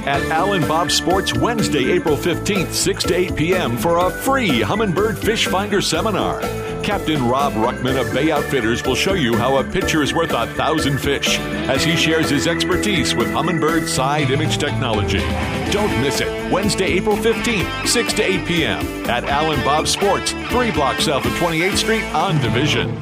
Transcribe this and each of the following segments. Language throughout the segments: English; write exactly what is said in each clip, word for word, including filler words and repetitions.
at Al and Bob Sports Wednesday, April fifteenth, six to eight p.m. for a free Humminbird Fish Finder seminar. Captain Rob Ruckman of Bay Outfitters will show you how a picture is worth a thousand fish as he shares his expertise with Humminbird side image technology. Don't miss it. Wednesday, April fifteenth, six to eight p.m. at Al and Bob Sports, three blocks south of twenty-eighth Street on Division.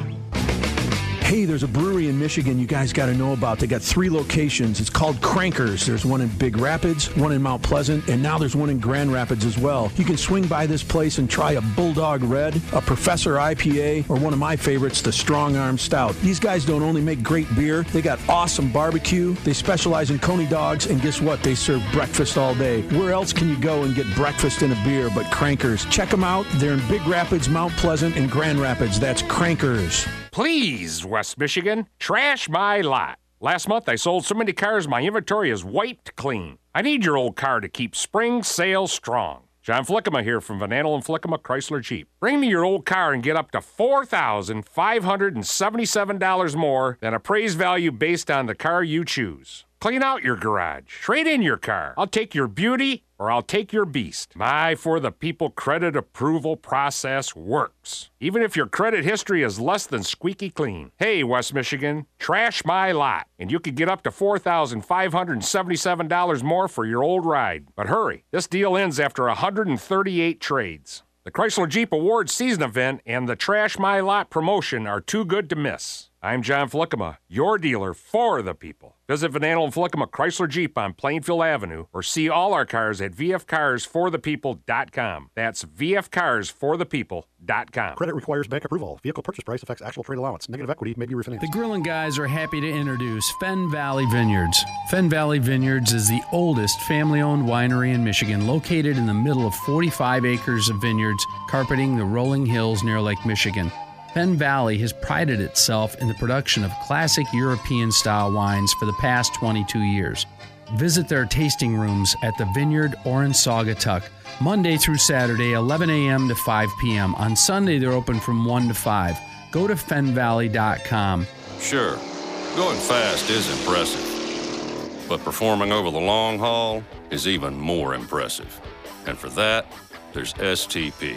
Hey, there's a brewery in Michigan you guys got to know about. They got three locations. It's called Crankers. There's one in Big Rapids, one in Mount Pleasant, and now there's one in Grand Rapids as well. You can swing by this place and try a Bulldog Red, a Professor I P A, or one of my favorites, the Strong Arm Stout. These guys don't only make great beer, they got awesome barbecue. They specialize in coney dogs, and guess what? They serve breakfast all day. Where else can you go and get breakfast and a beer but Crankers? Check them out. They're in Big Rapids, Mount Pleasant, and Grand Rapids. That's Crankers. Please, West Michigan, trash my lot. Last month I sold so many cars my inventory is wiped clean. I need your old car to keep spring sales strong. John Flickema here from Van Andel and Flickema Chrysler Jeep. Bring me your old car and get up to four thousand five hundred seventy-seven dollars more than appraised value based on the car you choose. Clean out your garage. Trade in your car. I'll take your beauty or I'll take your beast. My For the People credit approval process works, even if your credit history is less than squeaky clean. Hey, West Michigan, trash my lot, and you could get up to four thousand five hundred seventy-seven dollars more for your old ride. But hurry, this deal ends after one hundred thirty-eight trades. The Chrysler Jeep Awards season event and the Trash My Lot promotion are too good to miss. I'm John Flickema, your dealer for the people. Visit Van Andel and Flickema Chrysler Jeep on Plainfield Avenue or see all our cars at v f cars for the people dot com. That's v f cars for the people dot com. Credit requires bank approval. Vehicle purchase price affects actual trade allowance. Negative equity may be refinanced. The Grilling Guys are happy to introduce Fenn Valley Vineyards. Fenn Valley Vineyards is the oldest family-owned winery in Michigan, located in the middle of forty-five acres of vineyards carpeting the rolling hills near Lake Michigan. Fenn Valley has prided itself in the production of classic European-style wines for the past twenty-two years. Visit their tasting rooms at the Vineyard or in Saugatuck, Monday through Saturday, eleven a.m. to five p.m. On Sunday, they're open from one to five. Go to fen valley dot com. Sure, going fast is impressive, but performing over the long haul is even more impressive. And for that, there's S T P.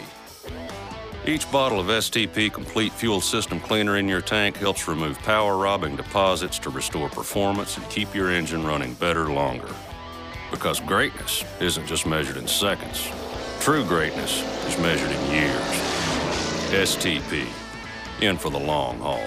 Each bottle of S T P Complete Fuel System Cleaner in your tank helps remove power-robbing deposits to restore performance and keep your engine running better longer. Because greatness isn't just measured in seconds. True greatness is measured in years. S T P, in for the long haul.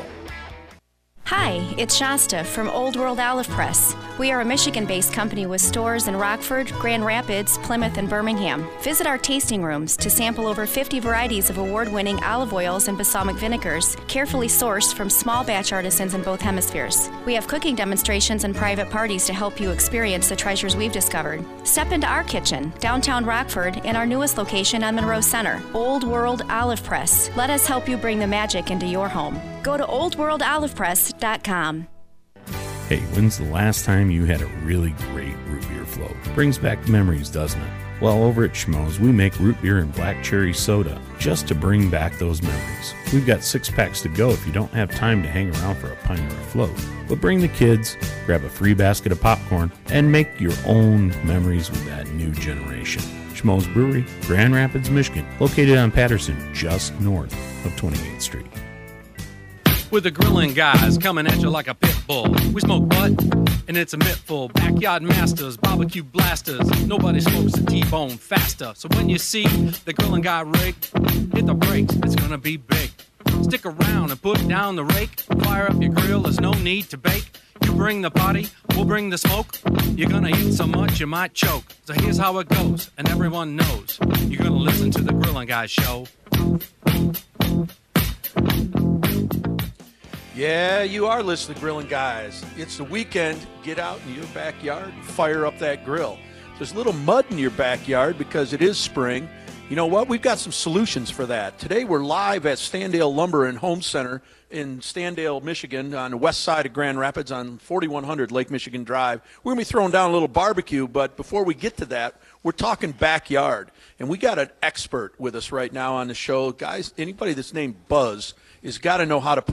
Hi, it's Shasta from Old World Olive Press. We are a Michigan-based company with stores in Rockford, Grand Rapids, Plymouth, and Birmingham. Visit our tasting rooms to sample over fifty varieties of award-winning olive oils and balsamic vinegars, carefully sourced from small batch artisans in both hemispheres. We have cooking demonstrations and private parties to help you experience the treasures we've discovered. Step into our kitchen, downtown Rockford, in our newest location on Monroe Center, Old World Olive Press. Let us help you bring the magic into your home. Go to old world olive press dot com. Hey, when's the last time you had a really great root beer float? Brings back memories, doesn't it? Well, over at Schmoes, we make root beer and black cherry soda just to bring back those memories. We've got six packs to go if you don't have time to hang around for a pint or a float. But bring the kids, grab a free basket of popcorn, and make your own memories with that new generation. Schmoes Brewery, Grand Rapids, Michigan, located on Patterson, just north of twenty-eighth Street. With the Grilling Guys coming at you like a pit bull. We smoke butt, and it's a mittful. Backyard masters, barbecue blasters. Nobody smokes a T-bone faster. So when you see the Grilling Guy rig, hit the brakes, it's gonna be big. Stick around and put down the rake. Fire up your grill, there's no need to bake. You bring the party, we'll bring the smoke. You're gonna eat so much you might choke. So here's how it goes, and everyone knows. You're gonna listen to the Grilling Guy show. Yeah, you are listening to Grilling Guys. It's the weekend. Get out in your backyard and fire up that grill. There's a little mud in your backyard because it is spring. You know what? We've got some solutions for that. Today we're live at Standale Lumber and Home Center in Standale, Michigan, on the west side of Grand Rapids on forty-one hundred Lake Michigan Drive. We're going to be throwing down a little barbecue, but before we get to that, we're talking backyard. And we got an expert with us right now on the show. Guys, anybody that's named Buzz has got to know how to put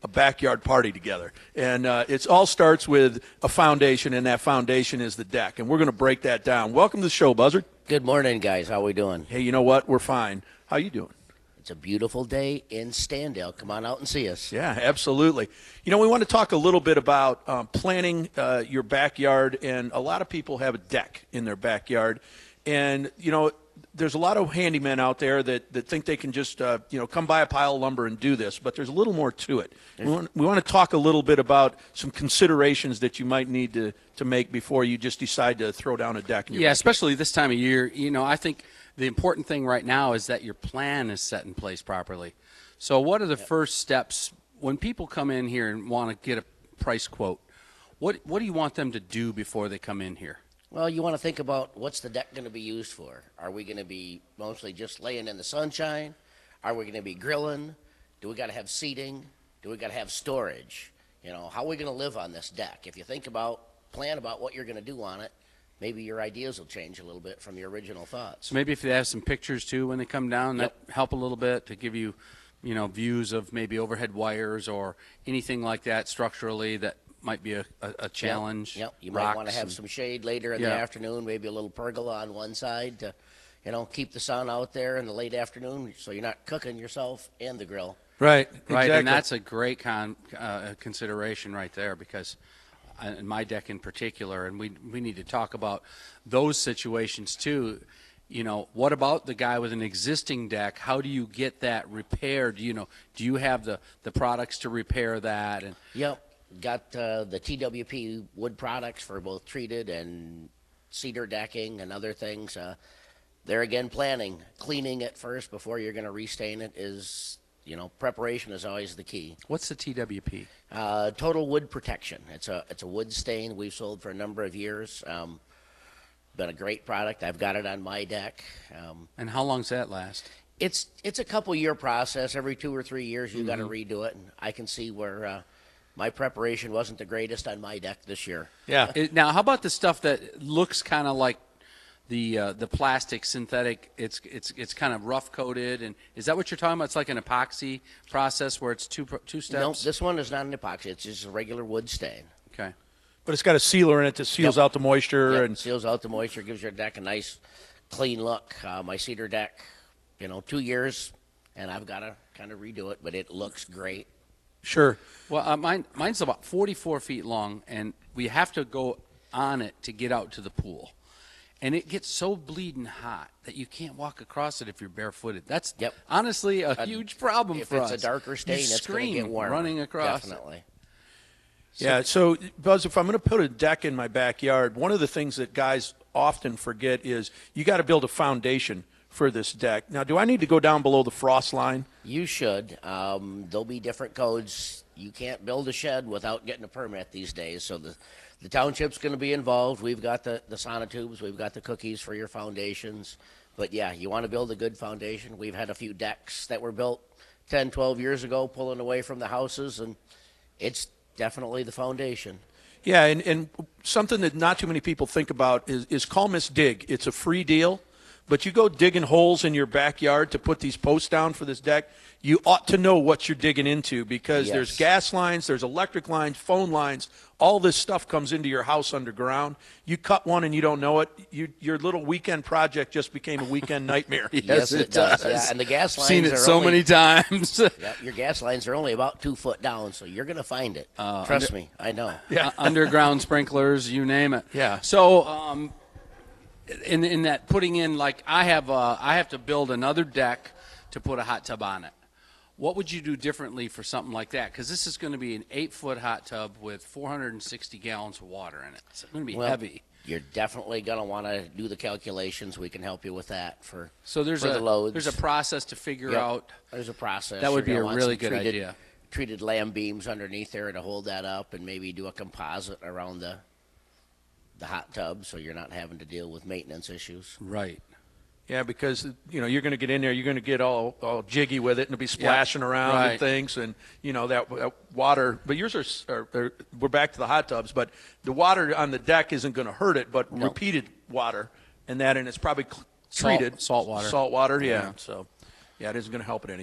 a backyard party together. And uh, it all starts with a foundation, and that foundation is the deck. And we're going to break that down. Welcome to the show, Buzzard. Good morning, guys. How we doing? Hey, you know what? We're fine. How you doing? It's a beautiful day in Standale. Come on out and see us. Yeah, absolutely. You know, we want to talk a little bit about um, planning uh, your backyard, and a lot of people have a deck in their backyard. And, you know, there's a lot of handymen out there that, that think they can just, uh, you know, come buy a pile of lumber and do this, but there's a little more to it. We want, we want to talk a little bit about some considerations that you might need to, to make before you just decide to throw down a deck. In your yeah, backyard. Especially this time of year. You know, I think the important thing right now is that your plan is set in place properly. So what are the yep. first steps when people come in here and want to get a price quote? What, what do you want them to do before they come in here? Well, you want to think about what's the deck going to be used for. Are we going to be mostly just laying in the sunshine? Are we going to be grilling? Do we got to have seating? Do we got to have storage? You know, how are we going to live on this deck? If you think about, plan about what you're going to do on it, maybe your ideas will change a little bit from your original thoughts. So maybe if they have some pictures too when they come down, yep. that help a little bit to give you, you know, views of maybe overhead wires or anything like that structurally that might be a, a, a challenge. Yep, yep. You might want to have and, some shade later in yeah. the afternoon, maybe a little pergola on one side to, you know, keep the sun out there in the late afternoon so you're not cooking yourself and the grill. Right, right, exactly. And that's a great con, uh, consideration right there because in my deck in particular, and we we need to talk about those situations too. You know, what about the guy with an existing deck? How do you get that repaired? You know, do you have the, the products to repair that? And yep. Got uh, the T W P wood products for both treated and cedar decking and other things. Uh, there again, planning, cleaning it first before you're going to restain it is, you know, preparation is always the key. What's the T W P? Uh, total wood protection. It's a it's a wood stain we've sold for a number of years. Um, been a great product. I've got it on my deck. Um, and how long does that last? It's it's a couple year process. Every two or three years you mm-hmm. got to redo it, and I can see where. Uh, My preparation wasn't the greatest on my deck this year. Yeah. It, now, how about the stuff that looks kind of like the uh, the plastic synthetic? It's it's it's kind of rough coated, and is that what you're talking about? It's like an epoxy process where it's two two steps. No, this one is not an epoxy. It's just a regular wood stain. Okay. But it's got a sealer in it that seals yep. out the moisture yep. and seals out the moisture, gives your deck a nice, clean look. Uh, my cedar deck, you know, two years, and I've got to kind of redo it, but it looks great. Sure. Well, uh, mine mine's about forty-four feet long, and we have to go on it to get out to the pool. And it gets so bleeding hot that you can't walk across it if you're barefooted. That's yep. honestly a, a huge problem if for it's us. a darker stain, you it's going to get warm. running across. Definitely. It. Yeah, so, Buzz, if I'm going to put a deck in my backyard, one of the things that guys often forget is you got to build a foundation for this deck. Now, do I need to go down below the frost line? You should. Um, there'll be different codes. You can't build a shed without getting a permit these days. So the, the township's going to be involved. We've got the, the sonotubes. We've got the cookies for your foundations. But, yeah, you want to build a good foundation. We've had a few decks that were built ten, twelve years ago pulling away from the houses, and it's definitely the foundation. Yeah, and, and something that not too many people think about is, is Call Miss Dig. It's a free deal. But you go digging holes in your backyard to put these posts down for this deck, you ought to know what you're digging into because yes. there's gas lines, there's electric lines, phone lines. All this stuff comes into your house underground. You cut one and you don't know it. You, your little weekend project just became a weekend nightmare. yes, yes, it, it does. does. Yeah, and the gas lines Seen it are so only, many times. yeah, your gas lines are only about two foot down, so you're going to find it. Uh, Trust under, me, I know. Yeah, uh, underground sprinklers, you name it. Yeah. So, um, in in that putting in, like I have, uh, I have to build another deck to put a hot tub on it. What would you do differently for something like that? Because this is going to be an eight-foot hot tub with four hundred sixty gallons of water in it. It's going to be well, heavy. You're definitely going to want to do the calculations. We can help you with that for, so there's for a, the loads. There's a process to figure yep. out. There's a process. That would You're be a really good treated, idea. Treated lamb beams underneath there to hold that up and maybe do a composite around the the hot tub so you're not having to deal with maintenance issues. Right. Yeah, because, you know, you're going to get in there, you're going to get all, all jiggy with it, and it'll be splashing yep. around right. and things, and, you know, that, that water. But yours are, are, are, we're back to the hot tubs, but the water on the deck isn't going to hurt it, but nope. repeated water and that, and it's probably treated. Salt, salt water. Salt water, yeah. yeah. So, yeah, it isn't going to help it any.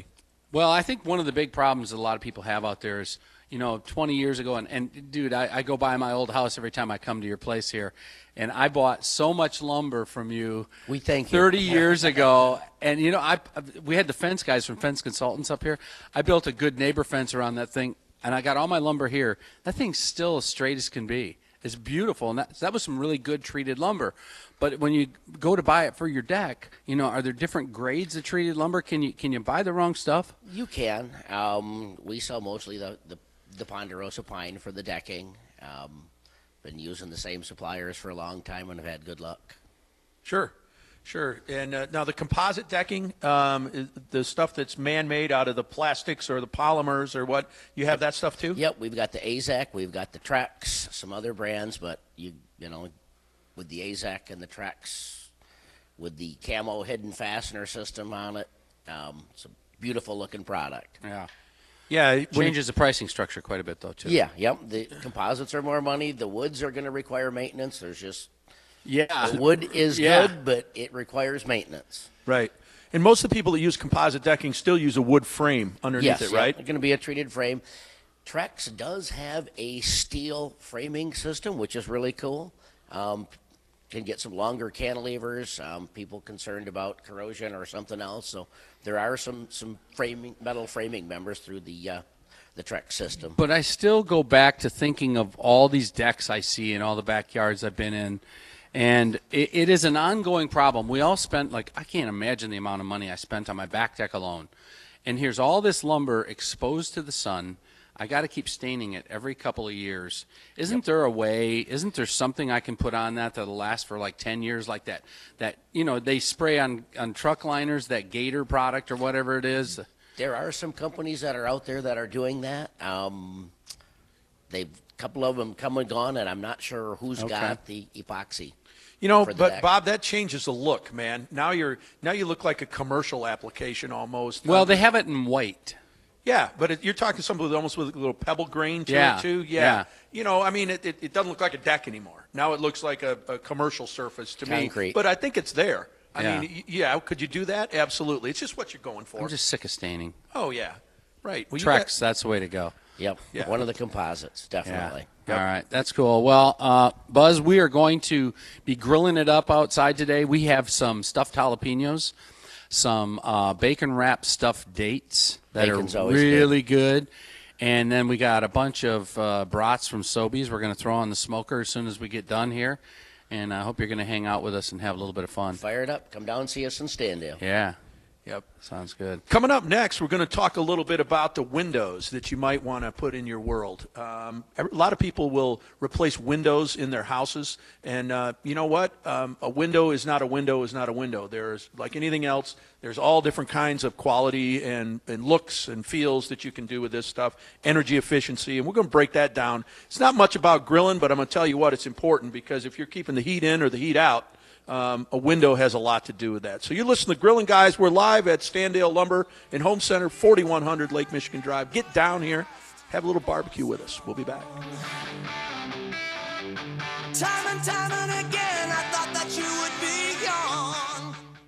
Well, I think one of the big problems that a lot of people have out there is, you know, twenty years ago, and, and dude, I, I go by my old house every time I come to your place here, and I bought so much lumber from you we thank thirty you. years ago. And, you know, I we had the fence guys from Fence Consultants up here. I built a good neighbor fence around that thing, and I got all my lumber here. That thing's still as straight as can be. It's beautiful, and that, that was some really good treated lumber. But when you go to buy it for your deck, you know, are there different grades of treated lumber? Can you can you buy the wrong stuff? You can. Um, we sell mostly the, the, the Ponderosa pine for the decking. Um, been using the same suppliers for a long time and have had good luck. Sure, sure. And uh, now the composite decking, um, is the stuff that's man-made out of the plastics or the polymers or what, you have that stuff too? Yep, we've got the Azek, we've got the Trex, some other brands, but you you know, with the Azek and the Trex, with the camo hidden fastener system on it, um, it's a beautiful looking product. Yeah. Yeah, it changes the pricing structure quite a bit, though, too. Yeah, yep. The composites are more money. The woods are going to require maintenance. There's just yeah, the wood is yeah. good, but it requires maintenance. Right. And most of the people that use composite decking still use a wood frame underneath yes, it, right? It's going to be a treated frame. Trex does have a steel framing system, which is really cool. Um, can get some longer cantilevers. Um, people concerned about corrosion or something else. So there are some some framing metal framing members through the uh, the Trex system. But I still go back to thinking of all these decks I see in all the backyards I've been in, and it, it is an ongoing problem. We all spent, like, I can't imagine the amount of money I spent on my back deck alone. And here's all this lumber exposed to the sun. I got to keep staining it every couple of years. Isn't yep. there a way, isn't there something I can put on that that'll last for like ten years, like that, that you know, they spray on, on truck liners, that Gator product or whatever it is? There are some companies that are out there that are doing that. Um, they've a couple of them come and gone, and I'm not sure who's okay. got the epoxy. You know, but deck. Bob, that changes the look, man. Now you're now you look like a commercial application almost. Well, um, they have it in white. Yeah, but it, you're talking something with almost with a little pebble grain to yeah. it too. Yeah. yeah. You know, I mean, it, it, it doesn't look like a deck anymore. Now it looks like a, a commercial surface to Concrete. me. But I think it's there. I yeah. mean, yeah, could you do that? Absolutely. It's just what you're going for. I'm just sick of staining. Oh, yeah. Right. Well, Trex, got... that's the way to go. Yep. Yeah. One of the composites, definitely. Yeah. Yep. All right. That's cool. Well, uh, Buzz, we are going to be grilling it up outside today. We have some stuffed jalapenos, some uh, bacon wrap stuffed dates that Bacon's are always really good. good. And then we got a bunch of uh, brats from Sobeys we're going to throw on the smoker as soon as we get done here. And I hope you're going to hang out with us and have a little bit of fun. Fire it up. Come down and see us in Standale. Yeah. Yep. Sounds good. Coming up next, we're going to talk a little bit about the windows that you might want to put in your world. Um, a lot of people will replace windows in their houses, and uh, you know what? Um, a window is not a window is not a window. There's, like anything else, there's all different kinds of quality and, and looks and feels that you can do with this stuff, energy efficiency, and we're going to break that down. It's not much about grilling, but I'm going to tell you what, it's important because if you're keeping the heat in or the heat out, Um, a window has a lot to do with that. So you listen to Grilling Guys. We're live at Standale Lumber and Home Center, forty-one hundred Lake Michigan Drive. Get down here. Have a little barbecue with us. We'll be back. Time and time